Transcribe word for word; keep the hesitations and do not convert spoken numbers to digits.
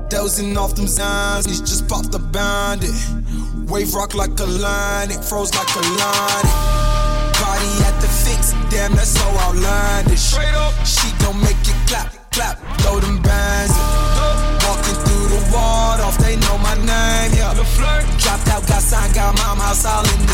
Dozing off them signs, he's just popped the bandit. Wave rock like a line, it froze like a line. Body at the fix, damn, that's so outlandish. Straight up, she gon' make it clap, clap, throw them bands in. Walking through the ward off, they know my name, yeah. Dropped out, got signed, got mom house all in